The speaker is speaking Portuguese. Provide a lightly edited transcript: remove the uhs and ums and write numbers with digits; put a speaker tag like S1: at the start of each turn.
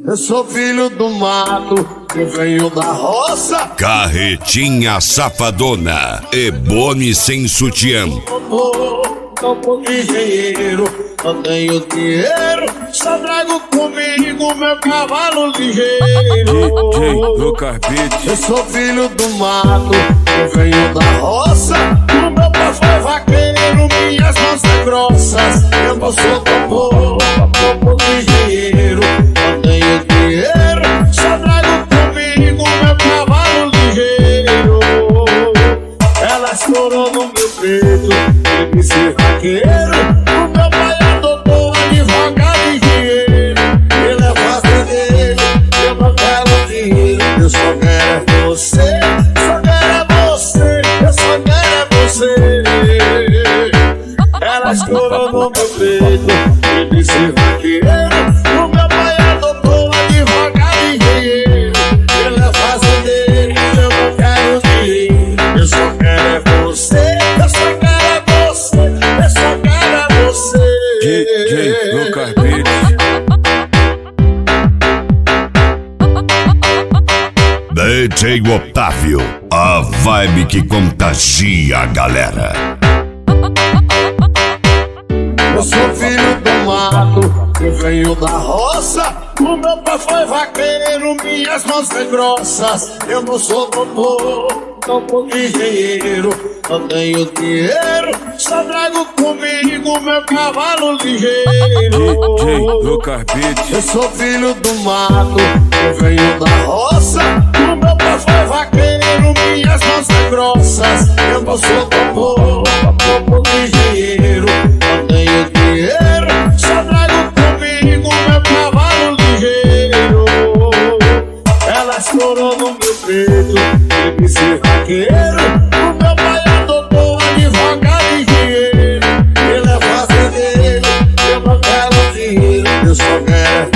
S1: Eu sou filho do mato, eu venho da roça.
S2: Carretinha safadona e Boni sem sutiã.
S1: Sou engenheiro, eu tenho dinheiro, só trago comigo meu cavalo ligeiro.
S3: Lucas Beat.
S1: Eu sou filho do mato, eu venho da roça. O meu pai foi vaqueiro, minhas mãos são grossas. Eu não sou tambor, engenheiro, eu tenho dinheiro, só trago comigo meu cavalo ligeiro. Ela estourou no meu peito, ele me ser vaqueiro. O meu pai é doutor, advogado e engenheiro. Ele é fazendeiro, eu não quero dinheiro. Eu só quero é você, só quero é você, eu só quero é você. Ela estourou no meu peito, ele me ser vaqueiro. O meu pai é doutor, advogado e engenheiro. Ele é fazendeiro, eu não quero dinheiro. Eu só quero é você, eu só quero é você, eu só quero é você.
S3: DJ Lucas Beat.
S2: DJ Otávio, a vibe que contagia a galera.
S1: Eu sou filho do mato, eu venho da roça. O meu pai foi vaqueiro, minhas mãos são grossas. Eu não sou doutor, engenheiro, eu tenho dinheiro, só trago comigo meu cavalo ligeiro.
S3: DJ Lucas Beat.
S1: Eu sou filho do mato, eu venho da roça. O meu pai foi vaqueiro, minhas mãos são grossas. Eu não sou tambor, engenheiro, eu tenho dinheiro, só trago comigo meu cavalo ligeiro. Ela estourou no meu peito, ele me ser vaqueiro. O meu pai é doutor, advogado e engenheiro. Ele é fazendeiro, eu não quero dinheiro. Eu só quero